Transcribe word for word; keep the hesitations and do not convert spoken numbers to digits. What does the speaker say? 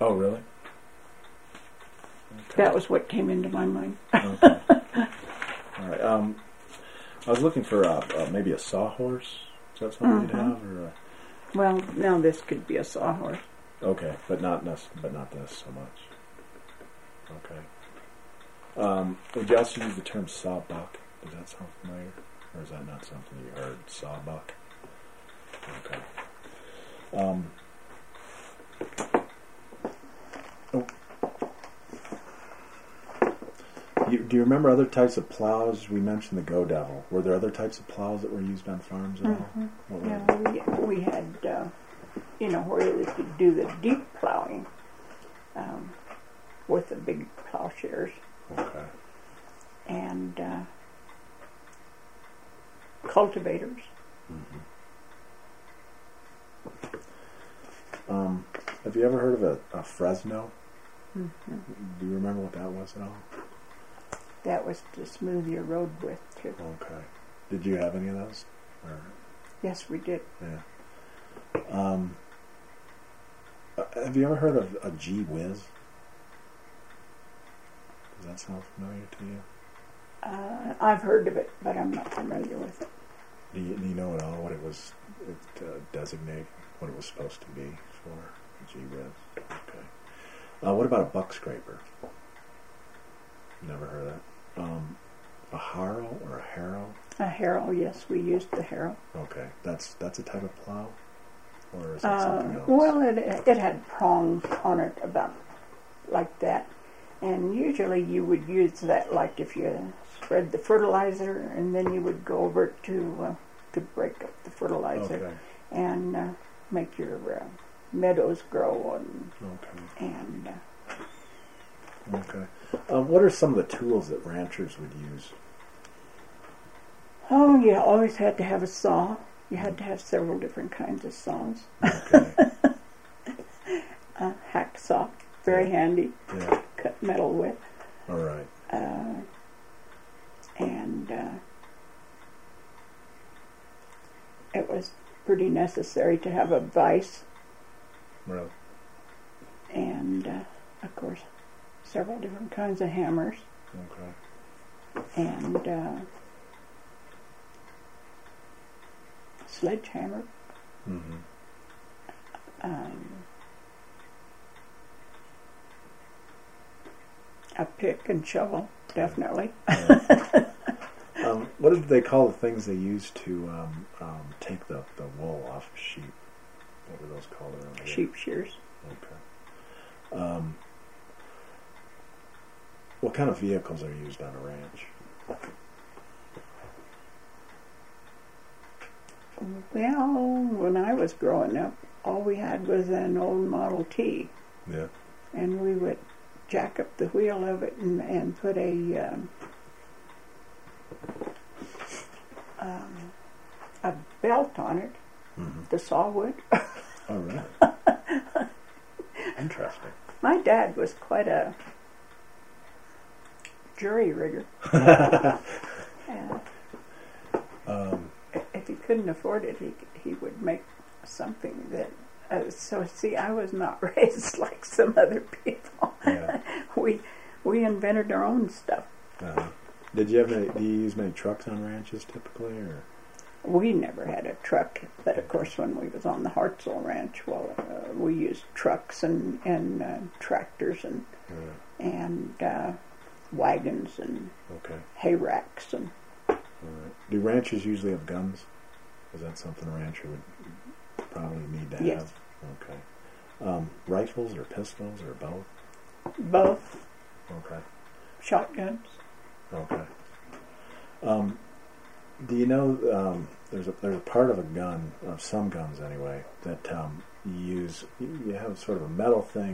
Oh, really? Okay. That was what came into my mind. Okay. All right. Um, I was looking for uh, uh, maybe a sawhorse. Is that something mm-hmm. you'd have? Or a... Well, now this could be a sawhorse. Okay, but not this, but not this so much. Okay. Um, would you also use the term sawbuck? Does that sound familiar? Or is that not something you heard? Sawbuck? Okay. Um, oh. you, do you remember other types of plows? We mentioned the Go Devil. Were there other types of plows that were used on farms at mm-hmm. all? Yeah, we, we had, uh, you know, where they could do the deep plowing um, with the big plowshares. Okay. And uh, cultivators. Mm-hmm. Um, have you ever heard of a, a Fresno? Mm-hmm. Do you remember what that was at all? That was to smooth your road with, too. Okay. Did you have any of those? Or? Yes, we did. Yeah. Um, uh, have you ever heard of a Gee Whiz? Does that sound familiar to you? Uh, I've heard of it, but I'm not familiar with it. Do you, do you know at all what it was it, uh, designate, what it was supposed to be for? A Gee Whiz. Okay. Uh, what about a buck scraper? Never heard of that. Um, a harrow or a harrow? A harrow, yes, we used the harrow. Okay, that's that's a type of plow, or is that uh, something else? Well, it it had prongs on it about like that, and usually you would use that like if you spread the fertilizer, and then you would go over to uh, to break up the fertilizer okay. and uh, make your uh, meadows grow and okay. and. Uh, Okay. Um, what are some of the tools that ranchers would use? Oh, you always had to have a saw. You had to have several different kinds of saws. Okay. A hacksaw, very yeah. handy. Yeah. Cut metal with. All right. Uh, and uh, it was pretty necessary to have a vise. Really? And, uh, of course, several different kinds of hammers. Okay. And uh, sledgehammer. Mm-hmm. Um, a pick and shovel, definitely. Yeah. um, what did they call the things they used to um, um, take the, the wool off of sheep? What were those called around here? Sheep shears. Okay. Um, what kind of vehicles are used on a ranch? Well, when I was growing up, all we had was an old Model T. Yeah. And we would jack up the wheel of it and, and put a um, um, a belt on it, mm-hmm. the saw wood. Oh, really? Interesting. My dad was quite a jury rigger. uh, um, if he couldn't afford it, he he would make something that. Uh, so see, I was not raised like some other people. Yeah. we we invented our own stuff. Uh, did you have any? Do you use many trucks on ranches typically, or? We never had a truck, but of course, when we was on the Hartzell Ranch, well, uh, we used trucks and and uh, tractors and yeah. and uh, wagons and okay. hay racks and. All right. Do ranchers usually have guns? Is that something a rancher would probably need to have? Yes. Okay. Um, rifles or pistols or both? Both. Okay. Shotguns. Okay. Um, do you know um, there's a there's a part of a gun, of some guns anyway, that um, you use. You have sort of a metal thing